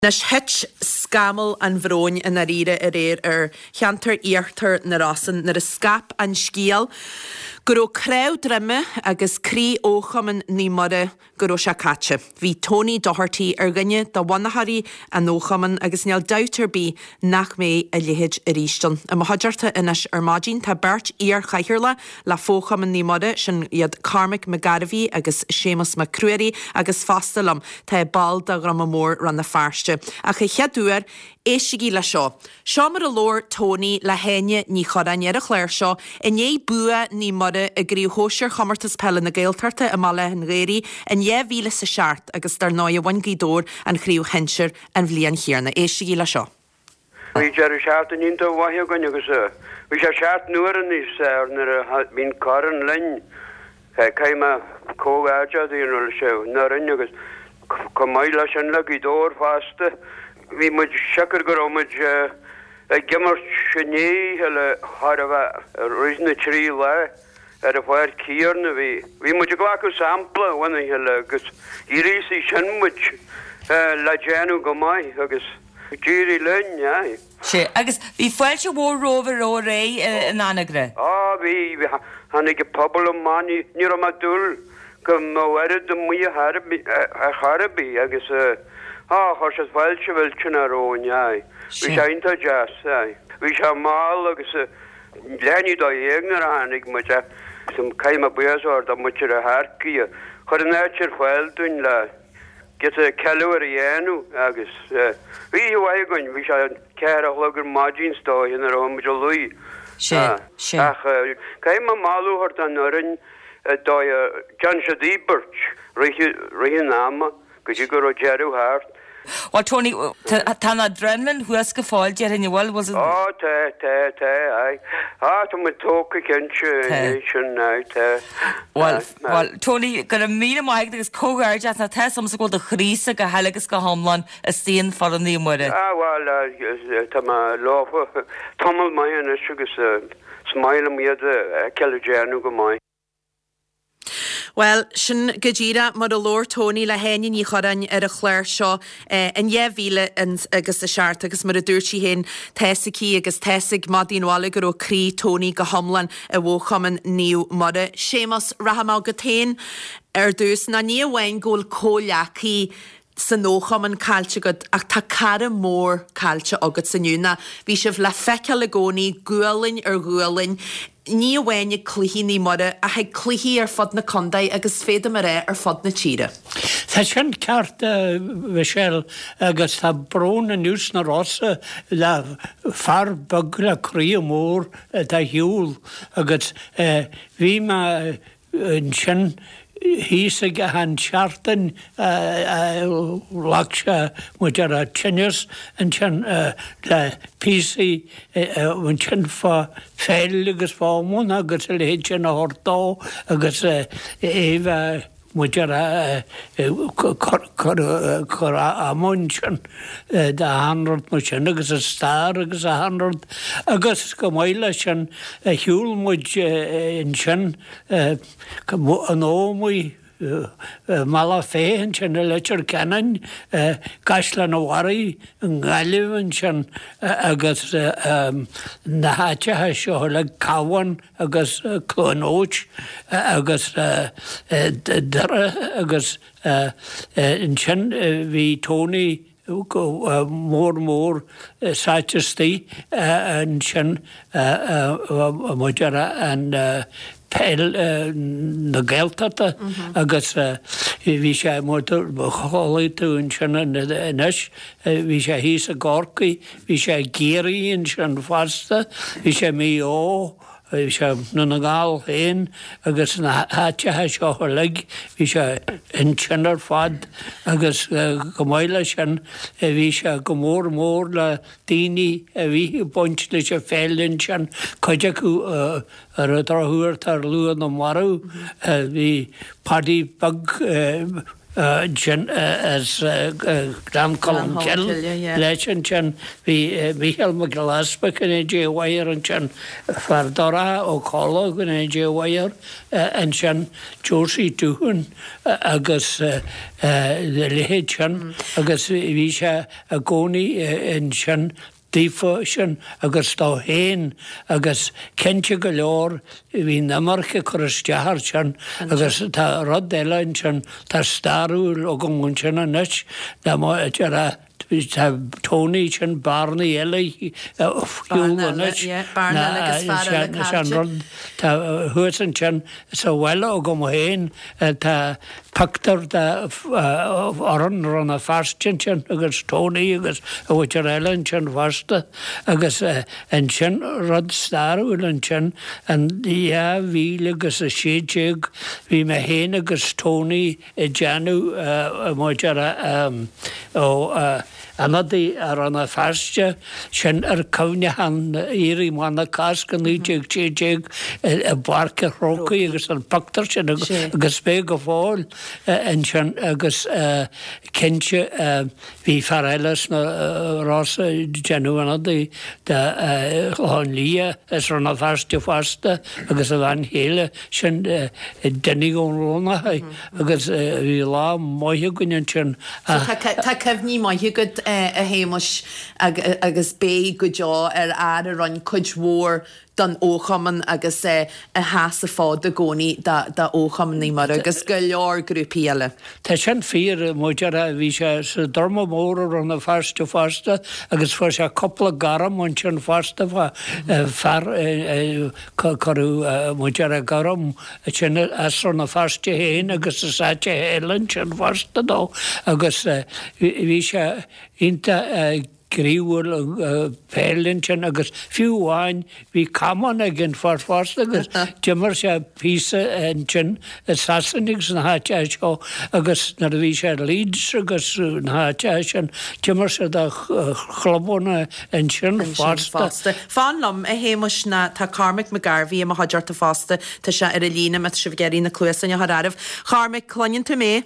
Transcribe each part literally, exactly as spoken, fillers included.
Nes het scamal an bhróin in a rire a réir ar cheantar íartar na rasan nar a scap an scial guró crew drimme agus crí óchaman ní mara guró se catse. Bhí Tony Doherty ar gnne da wannaharí an óchaman agus neal dautar bí nach mé a lihid a rístan. A mahajarta inis ar mágin tá bert íar chaithirla la fóchaman ní mara sin iad Carmick McGarvey agus Seamus McCreary agus fastalam tá bal da gramamór ran na farste. A cha cheadúar éisigi le seo. Seo mar a lór Tony le héine ní choran ar a chléir seo in é bua ní mara a grí hóisiir chamartas pelle na gailtarta a mala an réirí in é víle sa seart agus dar náia bhain gídór an chríú henseir an bhlian chéarna. Éisigi le seo. Bhí jar seart an inta bhaithio gan agus bhí sé seart nuair an is ar nar bhín caran lein caiime cógáide dhéanúil seo nar an agus Comaila sin le gídór fásta hí muid seacar go muid gimmar sinné le Harvah roisna trí le ar a bhhair cíarna bhí. Bhí muid go sampla bhaine le agus í rísaí sin muid le déanú go maith agus dírí lein. Sé, agus bhí foiilte bhór róver ó ré in Anagre? Á, bhí hanig go pobl am mani ní am a dúl go mhaire do mu a charabí agus á chos as bhailte bhfuil sin a róin. Bhí sé inta jazz. Bhí sé máil agus leanaí dó dhéagnar a hanig mu som caiime buasúir do muir a hácií chur an áitir fáilún le get a ceúir a dhéanú agus bhí bhhaigin bhí sé cear a chlugur mágínsdó in ar muid a luí. Ach caiime máúhart an nurin dó John Shadibert rihi náma go dtí gur ó jeú háart. Well, Tony, tána drenlin huas go fáil dear in bhil was it? Á, tá, tá, tá, ai. Á, tá mu tóca cinse sin ná, tá. Well, well, Tony, gur a míle maigh agus cógáir deas na tá samsa go do chrísa go heilegus go homlan a stíon for an níomúire. Á, well, tá ma láfa tomul mai an agus smaile miad a ceú déanú go mai. Well, sin gadíra mar a lór Tony le héine ní chorain ar a chléir seo in éhíle agus a seart agus mar a dúirtí hen tesaí agus tesigh madíonhála gur ó crí Tony go homlan a bhchaman níú mara. Seamus rahamá go tain ar dús na ní bhhain ggóil cóleachaí san nóchaman cailte go ach tá cara mór cailte agat sanniuúna. Bhí sibh le feice le gcónaí gualainn ar gualainn ní bhhaine cluichí ní mara a heag cluichí ar fod na condaid agus féad mar ré ar fod na tíre. Tá sin ceart bheisiil agus tá brón na nús na rosa le far bag le crí mór tá hiúil agus bhí me sin hísa go han seartan lacse muidir a tinnis an sin le písaí an sin fá féil agus fámún agus le héad sin a hortá agus éh muidir chur amún sin de hanrad mu sin agus a star agus a hanrad agus go mhaile sin hiúil muid in sin an ómúi mala féin sin a leitir cenan gaisle na warí an gaiilehn sin agus na háitethe seo le cabhain agus clonóid agus dara agus in sin bhí Tony mór mór sáitistí an sin muidir an peil na gailtarta agus bhí sé mótar cholaítún sin inis, bhí sé híos a gcócaí, bhí sé géiríonn sin fasta, bhí sé mí ó, bhí sé na na gáil féin agus na háitethe seo chuig, bhí sé in sinar fad agus go mhaile sin bhí sé go mór mór le daoine a bhí buint lei sé féilinn sin chuide acu ar a ddrathúirt ar luan na marú bhí padí bag sin as Gran Colm Kill leis sin bhí Michael McGillespie in é dé Wire an sin fardora ó chola in é dé Wire an sin Josie Doohan agus lehéid sin agus bhí se a gcónaí in sin dífa sin agus tá héin agus cinnte go leor bhí namarcha chuistear sin agus tá rud éilein sin tá starúil ó gún sin a nuis na má a Tony sin Barney eile Tá thuan sin sa bhile ó go héin tá pactar oran ranna farstin sin agus Tony agus a bhaidir eilein sin farsta agus an sin rud starúil an sin an bhí agus a séideag bhí me héin agus Tony i deanú máidir ó anadaí ar anna farste sin ar cawnehan íri mána cascan níteag téideag a barca rócaí agus an pactar sin agus bé go fáil an sin agus cinse bhí fareiles na rása genú anadaí de chláin lia is ranna farste farsta agus a bhain héile sin dennig ón róna agus bhí lá maithe gunnin sin. Tá cefhní maithe go a héimeis agus bé go deá ar air a ran chuid mhór don óchaman agus a háasa fád a gcónaí da óchamannaí mar agus go leor grúpíile. Tá sin fír muidir a bhí sé sa dorma mór an na farsta farsta agus fu se coppla garam an sin farsta far choú muidir a garam sin as na farsta héin agus a sáte héilen sin farsta dó agus bhí se inta gríúil pélinn sin agus fiúháin bhí caman a gin farfást agus dimar se písa an sin sasannig san háte seo agus nar bhí sé Leeds agus na háte sin dimar se a chlabóna an sin fásta. Fánlam a héimeis na tá Cormac McGarvey a haidirta fásta tá se ar a lína me se bhgéirí na cluasan a hararh. Cormac, cloinn tú mé?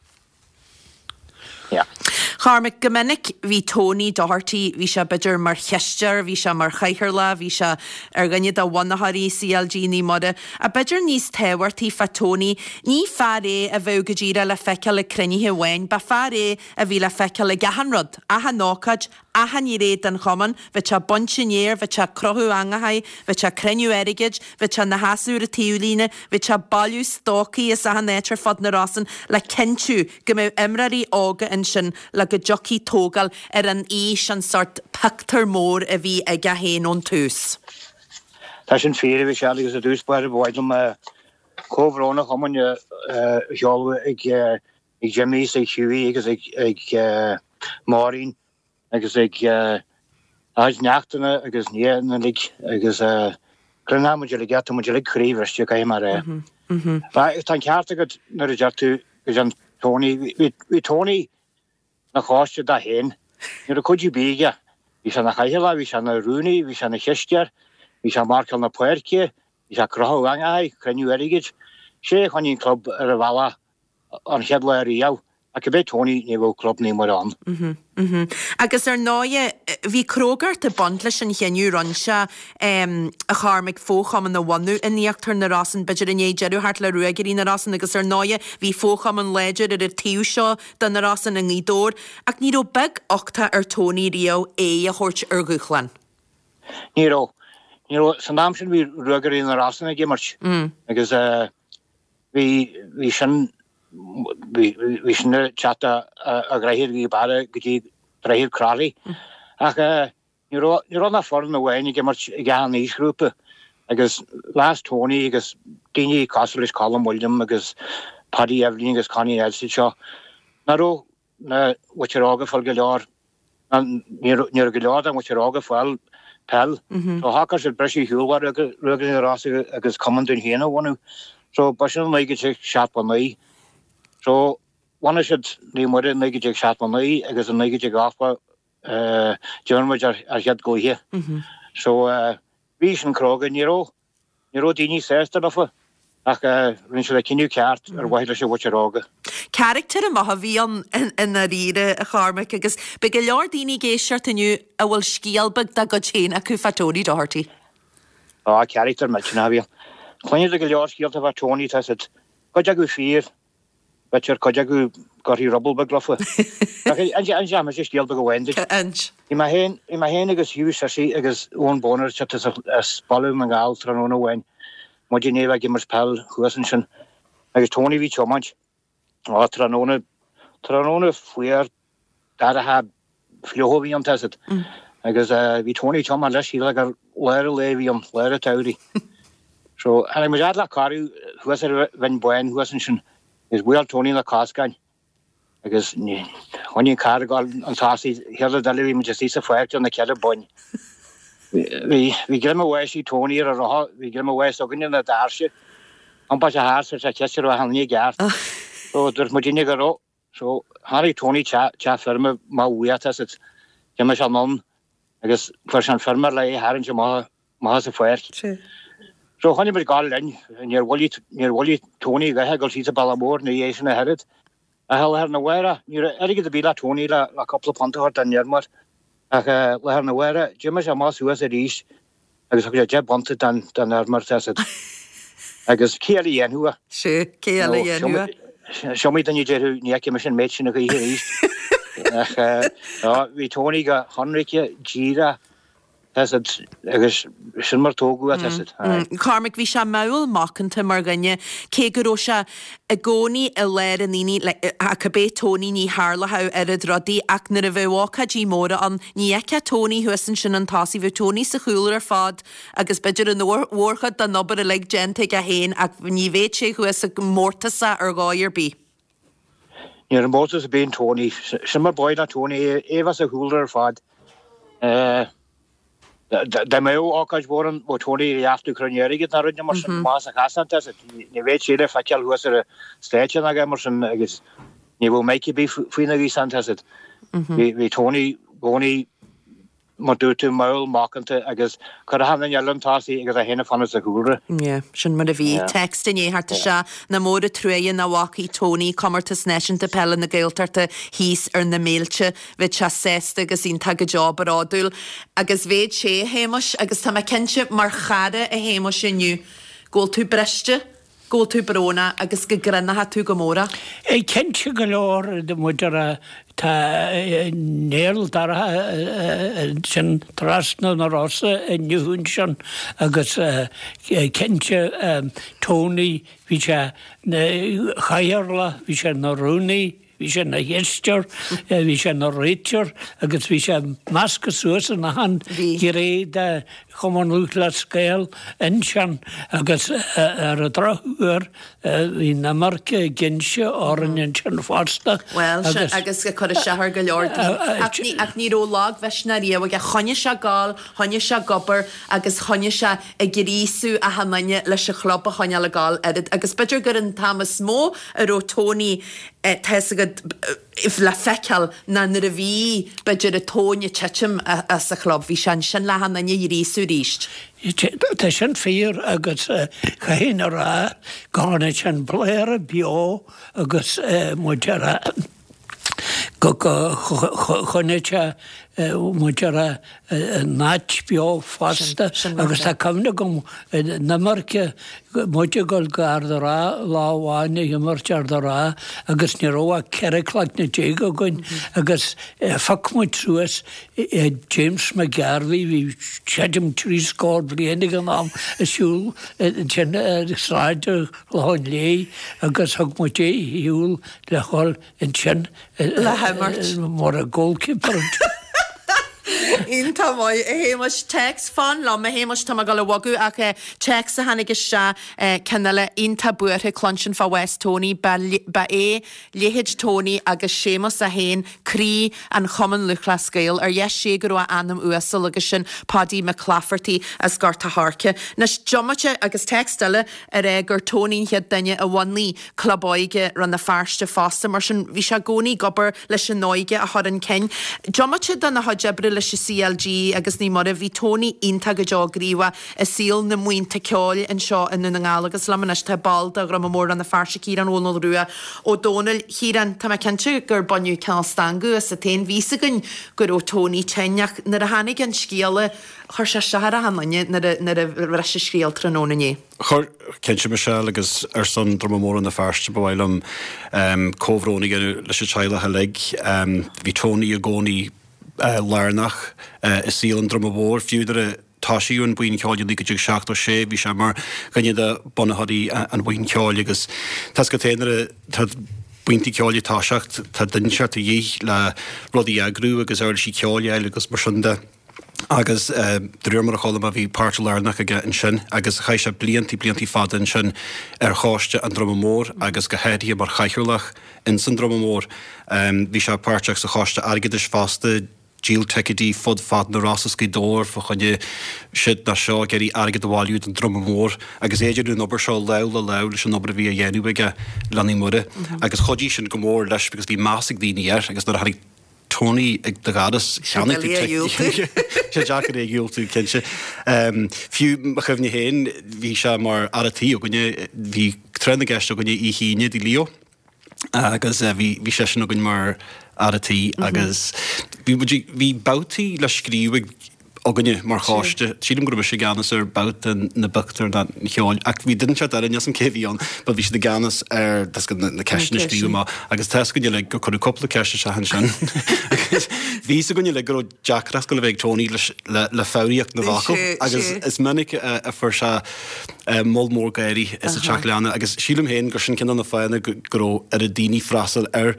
Yeah. Charmic Gomininic hí Tony Doherty hí se beidir mar cheistear, hí se mar chaithirla, hí se ar gannne a bhainathaí C L G ní mode a beidir níos tehairtaí fa Tony ní fear é a bheith go ddíra le feiceal le crunithe bhain, ba fear é a bhí le feiceal le gahanrod a ha nócaid a ha ní réad an choman, bheit se bonsinéir, bheit se crothú angahaid, bheit se cruniú erigiid, bheit se na hasúr a tíúlíne, bheit se bailú stócaí is a ha néitir fod na rásan le cinú go mbeidh imraí ága in sin le go jockey tógal ar an éis an sort pactar mór a bhí ag a héin ón tús. Tá sin fér bhí se agus a dúspáir bhhaidm cóhrónach chuman seolú ag ag Jimmy's ag siúí agus ag Máirín agus ag áid neachtainna agus níana agus crunna muidir le gata muidir le chríomhirste go mar é. Ba is tá ceartta go nar a deartú gus an Tony hí Tony na cháiste da héin, nuair a chuidí bíige, hí se na chaithila, hí se na rúnaí, hí se na cheistear, hí se marcail na puirce, hí se crothú angahaid, cruniú erigiid, sé chuinín club ar a bhela an cheadla ar íal, a go bheith Tony ní bhfuil club ní mar an. Agus ar náide bhí crógart a band leis an chéniú ranse a Charmic fóchaman na bhainú in níochttar na rásan beidir in éidirú hart le ruagaí na rásan agus ar náide bhí fóchaman léidir ar a tíú seo den na rásan a ngídór ach ní ó beg ochta ar Tony Rio é a chóirt ar gúchlan. Ní ó. Ní ó, san dáam sin bhí ruagaí na rásan a gimmart. Agus bhí sin vi sinne chatta a greihir í bara gotí dreihir krali. Ach ní ronna forna bhhain ige mar gan níosgrúpa agus last Tony agus daoine Castleis Colm William agus Paddy Evelyn agus Connie Elsie seo. Na ró na bhaite ága fáil go leor níor go leor an bhaite ága fáil pell. So hácar sé breisi hiúlhar rugan rás agus cuman dún héana bhhainú. So ba sin naige sé seapan naí. So one should ní mar naige sé seapan naí agus an naige sé gáfa Johnmuid ar head go hé. So bhí sin croga ní ró ní ró daoine sésta nafa ach rin se le cinú ceart ar bhaile se bhte rága. Character a maha bhí an in a ríre a charmaic agus be go leor daoine géisiart iniu a bhfuil scialbag da go chéin acu fatóí dohartaí. Á character me sin bhí. Chluine go leor scialta bh tóí tá coide go fír beir coide go goí robbal beglofa. an se me sé scialba go bhainde. I ma héin agus hiú a sí agus ón bónar se spalú an gáil tróna bhain. Modineva gimmers pal chuasan sin agus Tony ví chomanch á tróna tróna fuar dar a ha fluhoví an taset agus ví Tony choman leis síla gur leir levium leir tauri. So and I was at la caru chuas ven buin chuasan sin is well Tony la cascain agus when you car gal an tasi hela delivery me just isa fuert on the killer buin. Vi vi glemme weis i Tony ar a vi glemme weis og inn na darsje. Han pas haar så kjæsser og han nie gert. Så der må dinge gå. Så har i Tony cha cha firma ma wiat as it. Gemma shall non. Agus for san firma lei har en ma ma se fuert. So han i gal len. Near Wally near Wally Tony ga hagel sie ballamor ne yesin a herit. A hel her na wera. Near erige de bila Tony la la couple ponte hort an yermar. Ach le haar na wera, Jimmy a mas was a ríis agus a je bonte dan dan ar mar tasad. Agus céala en hua. Sí, céala en hua. Siomí dan je ní ekki mis méid sin a go ríis. Ach vi Tony ga Henrike Gira tasad agus sin mar tógu a tasad. Carmic vi se maul makanta mar ganne cé goró se a gcónaí a leir an níní a cabé Tony ní hála ha ar a rodí ach na a bhhácha dí móra an ní eice Tony huasan sin an tasí bh Tony sa chúlar ar fad agus beidir an mhórcha den nobar a le gente a héin ach ní bhéid sé chuas a mórtasa ar gáir bí. Ní an mórtas a bíon Tony sin mar boid a Tony éhas a chúlar ar fad. Da me ákáid voran ó Tony riaftu kronieriget na runne mar mas a chasan ni veit séle fakkel hu er station a mar sem agus ni wo make be fina vi sant het vi Tony goni mar dúte mail makante agus kar han en jallum tasi agus a henne fan a gure. Ja, sin mar a bhí text in é harta se na móra truin na waki Tony kommer ta sneshin te pelle na geiltarta hís ar na méilte vid se sesta agus ín tag a job ar ádul agus véid sé héimas agus tá me kense mar chade a héimas inniu góil tú breste góil tú brona agus go grinna ha tú go móra. É kense go leor de muidir a tá néal dar sin trasna na rosa in nniuún sin agus kense Tony hí se chairla hí se na rúnaí hí sé na héisteir hí sé na réiteir agus hí sé masca suasa na han í ré de chumán lúla scéal in sin agus ar a drathúir hí na marca ginse árainn sin fásta. Well agus go chud a sehar go leortaí ach ní ró lag bheisna riamh a chonne se gáil, chonne se gobar agus chonne se a grísú a hanaine leis a chlop a chonne le gáil agus beidir gur an támas mó a ró Tony te if le fecal na na a bhí beidir a tóne tetim a sa chlub hí sin sin le hanaine i rísú ríist. Tá sin fér agus chahéine rá gána sin bléir a bio agus muidir go chonneite muidir a náit bio fásta agus tá camna gom na marce muidir goil gardará láháine i marteardará agus ní róa ceiriclaach na dé go goin agus facmuid suas James McGarvey hí seidim trí scór bliananig an am a siúl sin sráide leáin lé agus thug mu dé hiúil le choil in sin le haimart mar a goalkeeper. Ínta mai a héimas text fan lá a héimas tá gal wagu ach text a hannig se cennne ínta buirthe clonsin fa West Tony ba é léhéid Tony agus sémas a héin crí an choman luchla scéil ar yes sé gur a anam uasal agus sin Paddy McClafferty as garta harke. Nas jommate agus textile ar é gur Tony head daine a bhaní clubáige ran na farste fásta mar sin bhí se gcónaí gobar leis an nóige a chud an cin. Jommate dan na hajebre leis C L G agus ní mar a bhí Tony ínta go deagríha a síl na muointe ceáil an seo in na ngála agus lamanas tá balda gra mór an na farsa cí an ónal ruúa ó Donal híran tá cente gur banniu cestangu a sa téin vísagan gur ó Tony teneach na a hanig an scíala chuir se sehar a hanne na a reise scríal trónané. Chor kense me se agus ar son dromamór an na farste bhilm um, cóhrónig leis se teile halig um, hí Tony a gcónaí uh, lárnach uh, is síl an dromamór fiúdar a táisiú an buin ceáil lí go seach ó sé bhí se mar ganne a bonathaí an buin ceáil agus tas go téanaar buintí ceáil táiseacht tá duseart a dhé le rudí agrú agus air sí ceáil agus mar sinnda agus uh, dúir mar a chola a bhí páirte lárnach aige an sin agus chaise bliantí bliantí fada an sin ar cháiste an dromamór agus go héadí mar chaiúlach in san dromamór um, bhí se páirteach sa cháiste agad is fásta díl tecidí fod fad na rasas go dóir fo chunne siad na seo geirí agad bháilú an dromamór agus éidirú nobar seo le le le leis an nobar bhí a dhéanú aige lenaí mure agus chodí sin go mór leis agus bhí másig daoine ar agus nar haí Tony ag de gadas cheanna sé Jackar é gúiltú cinse. Fiú a chumhne héin hí se mar atíí gonne hí trena gceiste gonne í híine dí lío agus bhí sé sin gonn mar atíí agus bhí boutíí le scríú aganne mar cháiste sílim go sé ganas ar bout na buchtar na cheáil ach bhí didn't se ar an an céhíán, ba bhí sé de ganas ar na ceisna scríúma agus te gonne le go chu coppla ceiste se han sin. Bhí a gonne le go Jackras go le bheith Tony le fáíocht na bhacha agus is minic a fuair se móll gaiirí is a teachleanna agus sílim héin gur sin cin na fáinna go ar a daoine freastal ar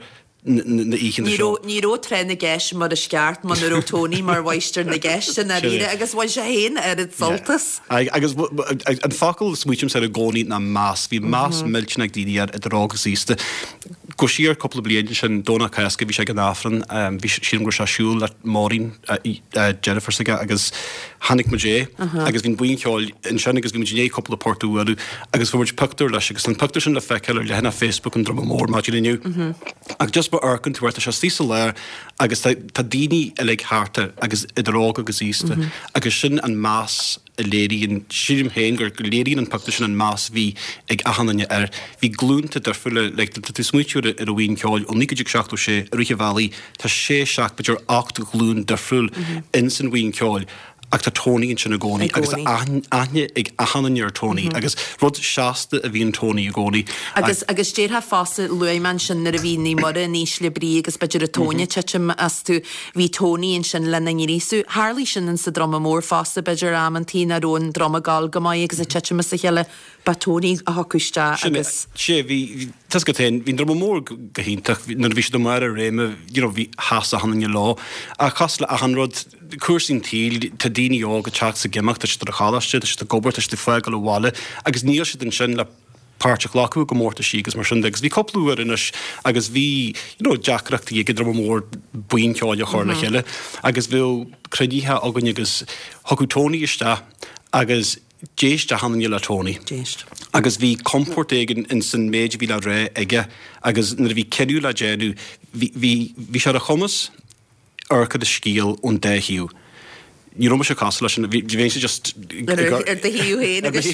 Níró tre na gceis mar a sceart man naró Tony mar bhaistir na gceis na ríre agus bhaid sé héin ar it soltas. Agus an facail smuitiim sé a gcónaí na más, bhí más millteach daoine ar a rágus ísta. Go siar coppla bliana sin dóna caisca bhí sé an áfran, bhí sin gur se siúil le Maureen Jennifer saige agus Hannic Majé, agus bhín buin ceáil in sin agus bhín dé coppla portúú agus bhfuid pictar leis agus an pictar sin le feiceil le hena Facebook an dromamór má diniu. Ag just ba arcan túirta se tísa leir agus tá daoine a le háta agus idirrág agus ísta agus sin an más a léiríon sirim héin gur go léiríonn an pacta sin an más bhí ag ahananne ar bhí glúnta darfuile le tú smuitiúir ar a bhíon ceáil ó níidir seachtú sé a Riche Valley tá sé seach beidir acht glún darfuil in san bhíon ceáil ach tá Tony in sin a gcónaí agus aithne ag ahananne ar Tony agus rud seasta a bhíon Tony a gcónaí. Agus agus déirtha fása luimman sin ar a bhí ní mar a níos le brí agus beidir a Tóine teim as tú bhí Tony in sin lena nírísú. Harlí sin in sa drama mór fása beidir am an tí arón drama gal gomáid agus a teim a sa heile ba Tony a hacuiste agus. sé bhí tas go tain hín drama mór gohíntaach nar bhí do mar a réime bhí has a hananne lá a chas le a hanrod cuasín tíl tá daoine ága teach sa gimach tá a chalaiste tá a gobar tá feáil le bháile agus níl si den sin le páirteach lácu go mórta sígus mar sin agus bhí coplúar inis agus bhí Jackreachtaí ag drom mór buin ceáil a chóir le chéile agus bhfuil credíthe agan agus thuú Tony iste agus déist a hananne le Tony. Agus bhí comport éigen in san méid bhí le ré aige agus nar bhí ceú le déanú bhí se a chumas arca de scíal ón déhiú. Ní rom se cas leis bhí bhé sé just ar de hiú héin agus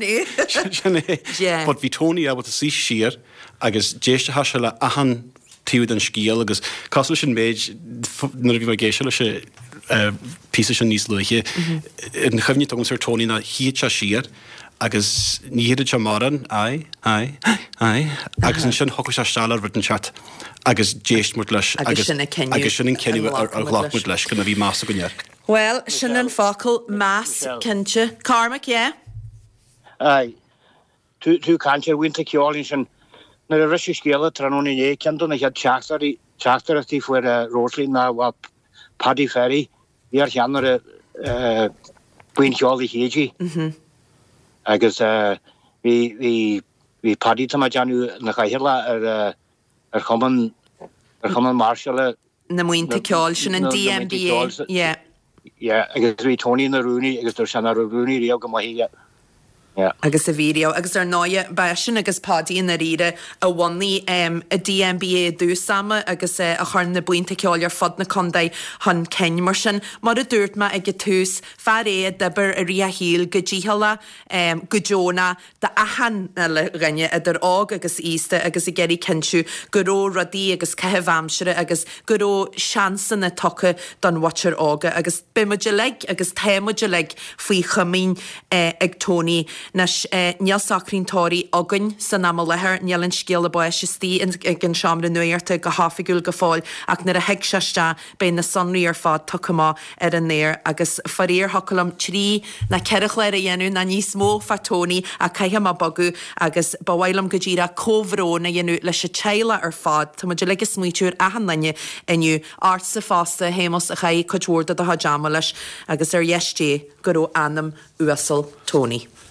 But bhí Tony a a sí siar agus déiste ha se le ahan tíúd an scíal agus cas sin méid nar bhí mar géisi lei se pí sin níos luiche in chumní tugann ar Tony na hiad se siar agus níiad se maran ai ai ai agus an sin hocu se stálar bhd an chat agus déist mu leis agus sin in ceú ar ghlachmid leis go bhí más a gonear. Well, sin an facail más cinse. Carmac, yeah? Ai, tú cantir winter ceáilín sin na a riisi scéala trónaí é ceanú na chead teachtarí teachtarí fuair a Roslín na bhá Paddy Ferry bhí ar cheanar a buin ceálaí héidí. Agus bhí Paddy tá deanú na chaithla ar ar chuman ar chuman Marshall na muinte ceáil sin an D M B A. Yeah. Yeah, agus bhí Tony na Rooney agus tar sena Rooney riamh go maithe. agus a vídeo agus ar náide beisin agus pádíon na riide a bhaí um, a D M B A dúsama agus uh, a chuir na buinte ceáil ar fod na condaid chun cein mar sin mar a dúirt me ag túús fear é dabar a ri a híl go ddíhala um, go Jóna de ahan le rinne idir ág agus ísta agus i geirí cinú goró radí agus cehehhamsere agus goró seansan na tucha don watcher ága agus bimuide le agus téimuide le faoi chumín uh, ag Tony Nas uh, níl sacríntóirí agan san am lethir nílann scéal a buis tí gin seamra nuirta go háfiúil go fáil ach nar a heic seiste be na sonraí ar fád tuchaá ar an néir agus faríor hocalam trí na ceirech leir a dhéanú na níos mó fatóní a caiime a bagu agus bhhailm go ddíra cóhró na dhéanú leis se teile ar fád Tá muidir le smuitiúr a hannaine inniu art sa fásta hémas a chaí coúirda a hajáama leis agus ar dhéisté go ró anam uasal Tony.